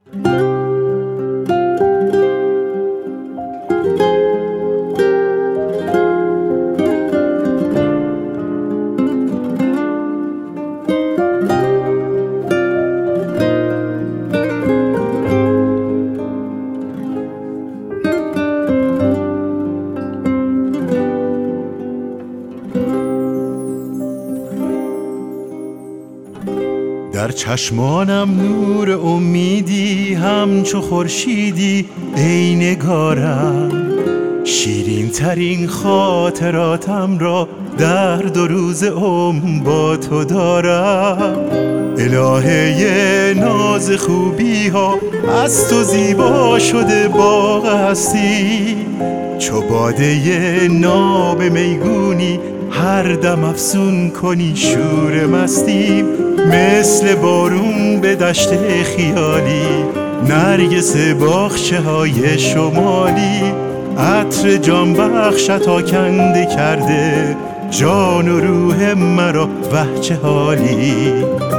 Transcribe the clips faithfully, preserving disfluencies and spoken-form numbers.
در چشمانم نور امیدی همچو خورشیدی ای نگارم، شیرین ترین خاطراتم را در دو روز عمر با تو دارم. الهه ناز خوبی ها از تو زیبا شده باغ هستی، چو باده ناب میگونی هر دم افسون کنی شور مستی. مثل بارون به دشت خیالی نرگس باغچه های شمالی، عطر جان بخشت آکنده کرده جان و روح مرا وه چه حالی.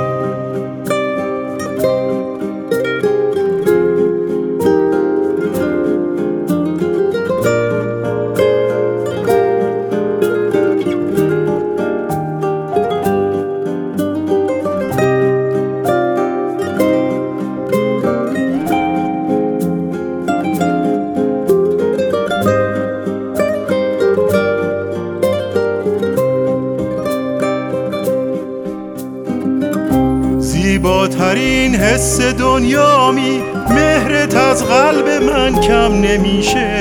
زیباترین حس دنیامی، مهرت از قلب من کم نمیشه.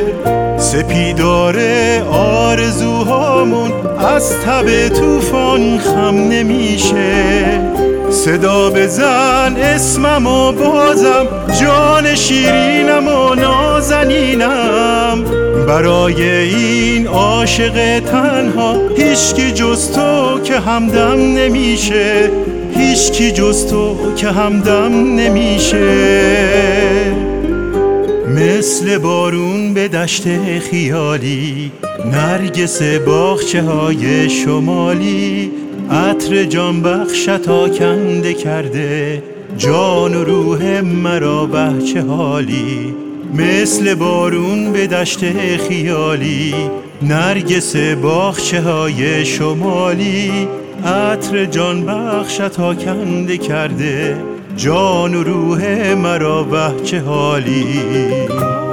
سپیدار آرزوهامون از تب طوفان خم نمیشه. صدا بزن اسمم و بازم جان شیرینم و نازنینم، برای این عاشق تنها هیچکی جز تو که همدم نمیشه. هیچکی جز تو که همدم نمیشه. مثل بارون به دشت خیالی نرگس باغچه های شمالی، عطر جان بخشت آکنده کرده جان و روح مرا وه چه حالی. مثل بارون به دشت خیالی نرگس باغچه های شمالی، عطر جان بخشت آکنده کرده جان و روح مرا وه چه حالی.